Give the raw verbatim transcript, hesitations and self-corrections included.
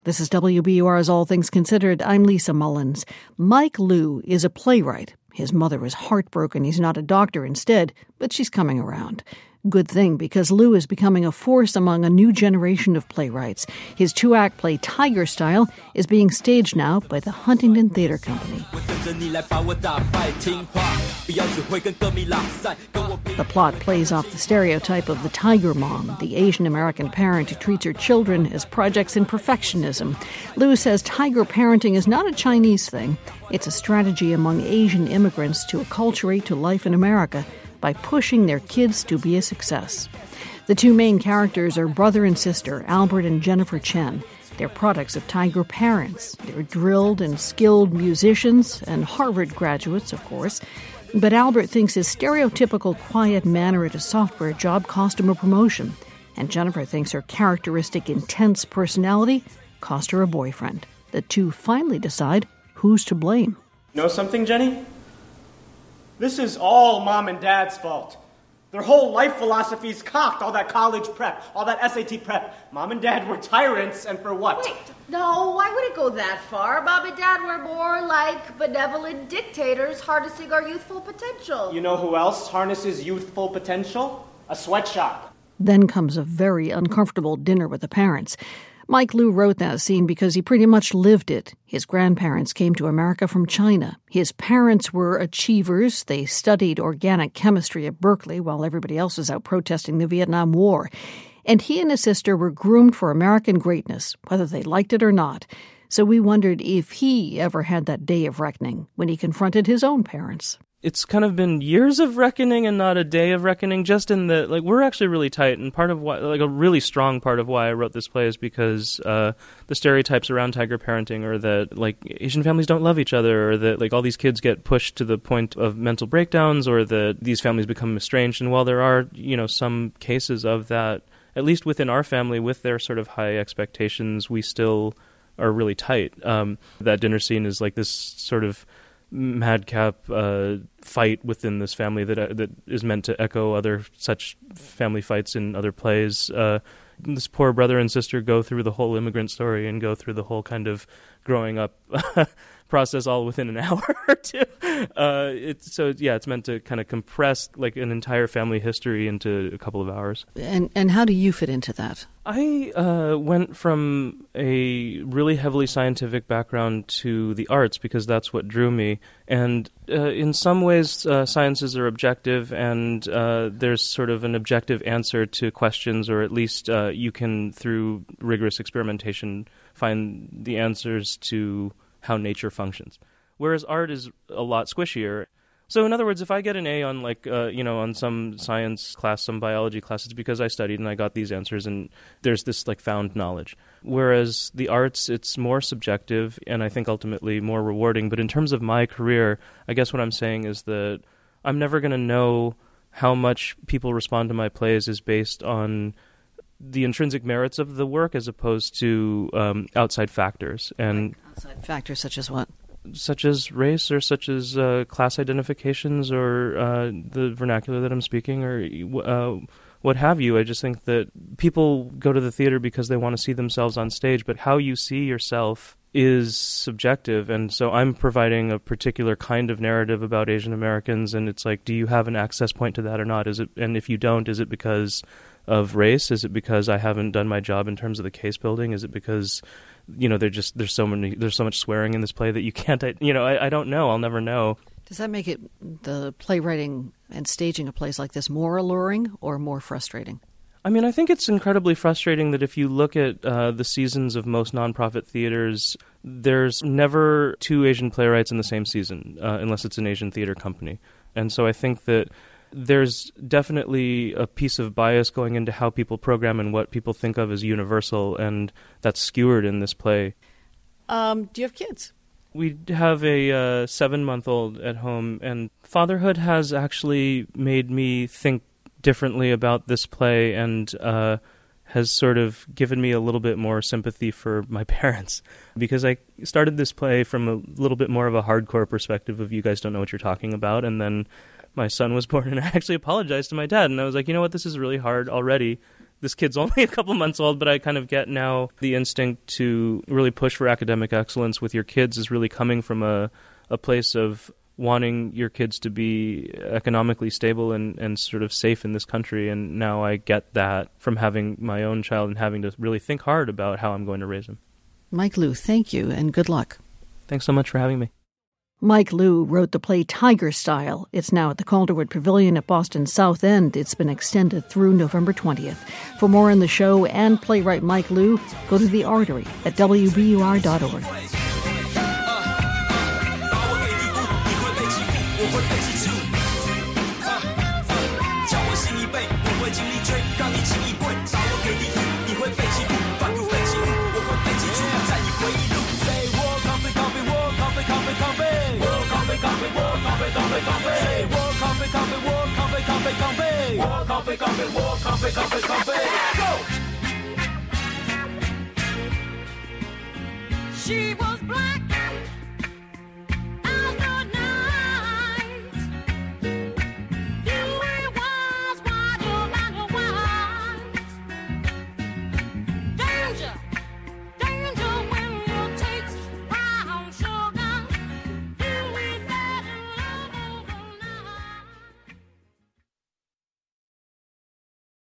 This is W B U R's All Things Considered. I'm Lisa Mullins. Mike Lew is a playwright. His mother is heartbroken he's not a doctor instead, but she's coming around. Good thing, because Lew is becoming a force among a new generation of playwrights. His two-act play Tiger Style is being staged now by the Huntington Theatre Company. The plot plays off the stereotype of the tiger mom, the Asian American parent who treats her children as projects in perfectionism. Lew says tiger parenting is not a Chinese thing. It's a strategy among Asian immigrants to acculturate to life in America by pushing their kids to be a success. The two main characters are brother and sister, Albert and Jennifer Chen. They're products of tiger parents. They're drilled and skilled musicians and Harvard graduates, of course. But Albert thinks his stereotypical quiet manner at a software job cost him a promotion. And Jennifer thinks her characteristic intense personality cost her a boyfriend. The two finally decide who's to blame. Know something, Jenny? This is all Mom and Dad's fault. Their whole life philosophy's cocked, all that college prep, all that S A T prep. Mom and Dad were tyrants, and for what? Wait, no, why would it go that far? Mom and Dad were more like benevolent dictators harnessing our youthful potential. You know who else harnesses youthful potential? A sweatshop. Then comes a very uncomfortable dinner with the parents. Mike Lew wrote that scene because he pretty much lived it. His grandparents came to America from China. His parents were achievers. They studied organic chemistry at Berkeley while everybody else was out protesting the Vietnam War. And he and his sister were groomed for American greatness, whether they liked it or not. So we wondered if he ever had that day of reckoning when he confronted his own parents. It's kind of been years of reckoning and not a day of reckoning, just in the, like, we're actually really tight, and part of why, like, a really strong part of why I wrote this play is because uh, the stereotypes around tiger parenting are that, like, Asian families don't love each other, or that, like, all these kids get pushed to the point of mental breakdowns, or that these families become estranged, and while there are, you know, some cases of that, at least within our family, with their sort of high expectations, we still are really tight. Um, that dinner scene is, like, this sort of madcap uh, fight within this family that uh, that is meant to echo other such family fights in other plays. Uh, this poor brother and sister go through the whole immigrant story and go through the whole kind of growing up process all within an hour or two. Uh, it's, so, yeah, it's meant to kind of compress like an entire family history into a couple of hours. And and how do you fit into that? I uh, went from a really heavily scientific background to the arts because that's what drew me. And uh, in some ways, uh, sciences are objective, and uh, there's sort of an objective answer to questions, or at least uh, you can, through rigorous experimentation, find the answers to how nature functions. Whereas art is a lot squishier. So in other words, if I get an A on like, uh, you know, on some science class, some biology class, it's because I studied and I got these answers and there's this like found knowledge. Whereas the arts, it's more subjective and I think ultimately more rewarding. But in terms of my career, I guess what I'm saying is that I'm never going to know how much people respond to my plays is based on the intrinsic merits of the work as opposed to um, outside factors. And like outside factors such as what? Such as race, or such as uh, class identifications, or uh, the vernacular that I'm speaking, or uh, what have you. I just think that people go to the theater because they want to see themselves on stage, but how you see yourself is subjective, and so I'm providing a particular kind of narrative about Asian Americans, and it's like, do you have an access point to that or not? Is it, and if you don't, is it because of race? Is it because I haven't done my job in terms of the case building? Is it because, you know, there's just there's so many there's so much swearing in this play that you can't, you know, I, I don't know. I'll never know. Does that make it, the playwriting and staging of plays like this, more alluring or more frustrating? I mean, I think it's incredibly frustrating that if you look at uh, the seasons of most nonprofit theaters, there's never two Asian playwrights in the same season, uh, unless it's an Asian theater company. And so I think that there's definitely a piece of bias going into how people program and what people think of as universal, and that's skewered in this play. Um, do you have kids? We have a uh, seven-month-old at home, and fatherhood has actually made me think differently about this play and uh, has sort of given me a little bit more sympathy for my parents, because I started this play from a little bit more of a hardcore perspective of you guys don't know what you're talking about, and then my son was born and I actually apologized to my dad, and I was like, you know what, this is really hard already this kid's only a couple months old, but I kind of get now the instinct to really push for academic excellence with your kids is really coming from a, a place of wanting your kids to be economically stable and, and sort of safe in this country. And now I get that from having my own child and having to really think hard about how I'm going to raise him. Mike Lew, thank you and good luck. Thanks so much for having me. Mike Lew wrote the play Tiger Style. It's now at the Calderwood Pavilion at Boston's South End. It's been extended through November twentieth. For more on the show and playwright Mike Lew, go to The Artery at W B U R dot org. She was black